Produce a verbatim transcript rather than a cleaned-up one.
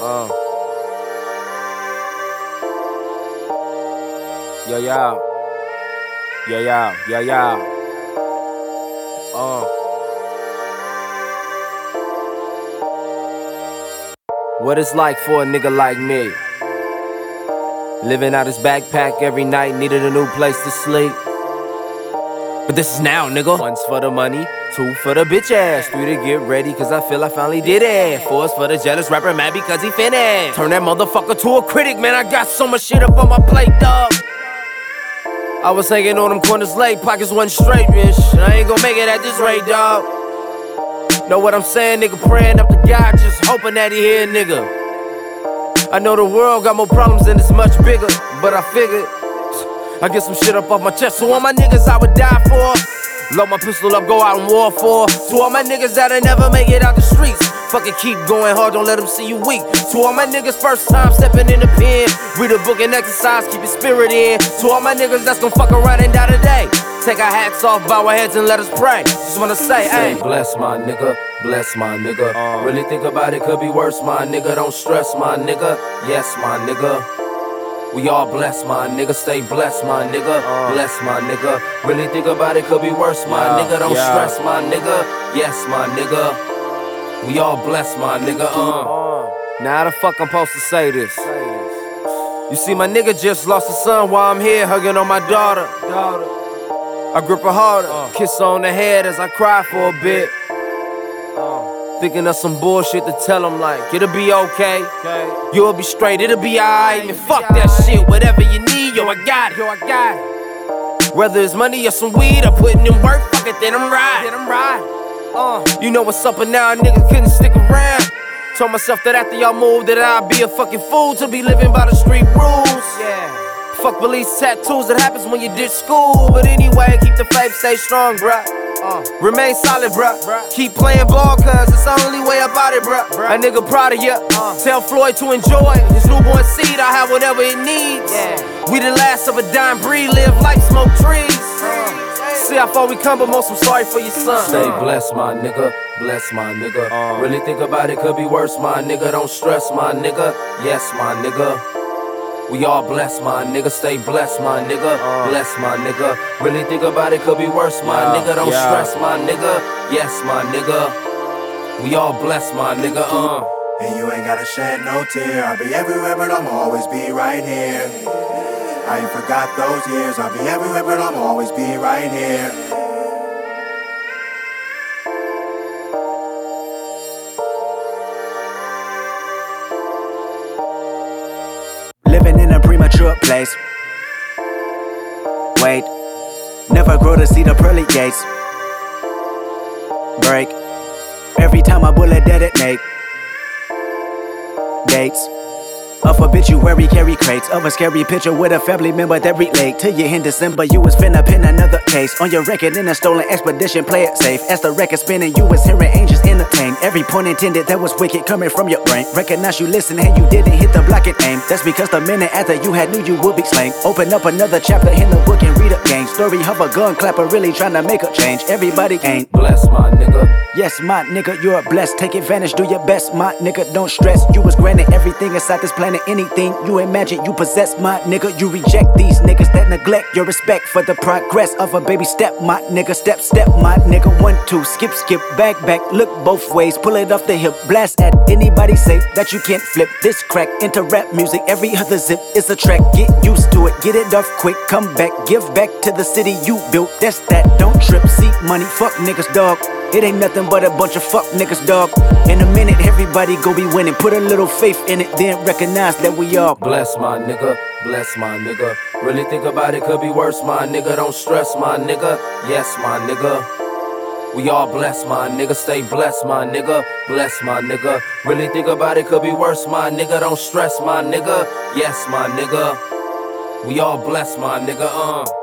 Uh. Yeah, yeah. Yeah, yeah, yeah, yeah. Uh. What it's like for a nigga like me. Living out his backpack every night, needed a new place to sleep. But this is now, nigga. One's for the money, two for the bitch ass, three to get ready, cause I feel I finally did it. Four's for the jealous rapper mad because he finished. Turn that motherfucker to a critic, man, I got so much shit up on my plate, dog. I was hanging on them corners late, pockets wasn't straight, bitch. I ain't gon' make it at this rate, dog. Know what I'm saying, nigga? Praying up to God, just hoping that he hear, nigga. I know the world got more problems and it's much bigger, but I figured I get some shit up off my chest. So all my niggas I would die for, load my pistol up, go out and war for. To all my niggas that'll never make it out the streets, fucking keep going hard, don't let them see you weak. To all my niggas first time stepping in the pen, read a book and exercise, keep your spirit in. To all my niggas that's gon' fuck around and die today, take our hats off, bow our heads and let us pray. Just wanna say, hey, bless my nigga, bless my nigga. uh, Really think about it, could be worse, my nigga. Don't stress, my nigga, yes, my nigga. We all blessed, my nigga, stay blessed, my nigga. uh, Bless my nigga. Really think about it, could be worse, my yeah, nigga. Don't yeah. stress, my nigga, yes, my nigga. We all blessed, my nigga. Uh. Now how the fuck I'm supposed to say this? You see, my nigga just lost a son while I'm here hugging on my daughter. I grip her harder, uh. kiss her on the head as I cry for a bit. uh. Thinking of some bullshit to tell him like, it'll be okay, okay. You'll be straight, it'll be alright. Man, fuck that shit, whatever you need, yo, I got it. Yo, I got it. Whether it's money or some weed or putting in work, fuck it, then I'm riding. Then I'm riding. Uh, you know what's up, and now a nigga couldn't stick around. Told myself that after y'all moved that I'd be a fucking fool to be living by the street rules. Yeah. Fuck police tattoos, that happens when you ditch school. But anyway, keep the faith, stay strong, bruh. Uh, Remain solid, bruh. bruh. Keep playing ball, cause it's the only way about it, bruh. bruh. A nigga proud of ya. Uh, Tell Floyd to enjoy his newborn seed. I have whatever it needs. Yeah. We the last of a dying breed, live life, smoke trees. Uh, See how far we come, but most I'm sorry for your son. Stay blessed, my nigga, bless my nigga. Uh, really think about it, could be worse, my nigga. Don't stress, my nigga, yes, my nigga. We all blessed, my nigga, stay blessed, my nigga, uh, bless my nigga. Really think about it, could be worse, my yeah, nigga. Don't yeah. stress, my nigga, yes, my nigga. We all blessed, my nigga, uh. And you ain't gotta shed no tear. I'll be everywhere, but I'ma always be right here. I ain't forgot those years. I'll be everywhere, but I'ma always be right here. Living in a premature place. Wait, never grow to see the pearly gates. Break, every time a bullet detonate. Dates of obituary carry crates of a scary picture with a family member that relate to you in December. You was finna pin another case on your record in a stolen expedition. Play it safe as the record spinning. You was hearing angels entertain. Every point intended that was wicked coming from your brain. Recognize you listen and you didn't hit the block and aim. That's because the minute after you had knew you would be slain. Open up another chapter in the book and read again. Story of a gun clapper really trying to make a change. Everybody ain't bless my nigga. Yes, my nigga, you're blessed. Take advantage, do your best, my nigga. Don't stress. You was granted everything inside this planet. Anything you imagine you possess, my nigga. You reject these niggas that neglect your respect for the progress of a baby step, my nigga. Step, step, my nigga. One, two, skip, skip, back, back. Look both ways, pull it off the hip. Blast at anybody say that you can't flip this crack into rap music. Every other zip is a track. Get used to it, get it off quick. Come back, give back to the city you built. That's that, don't trip. See money, fuck niggas, dog. It ain't nothing but a bunch of fuck niggas, dog. In a minute, everybody go be winning. Put a little faith in it, then recognize that we all bless my nigga, bless my nigga. Really think about it, could be worse, my nigga. Don't stress, my nigga, yes, my nigga. We all blessed, my nigga, stay blessed, my nigga, bless my nigga. Really think about it, could be worse, my nigga. Don't stress, my nigga, yes, my nigga. We all blessed, my nigga, uh.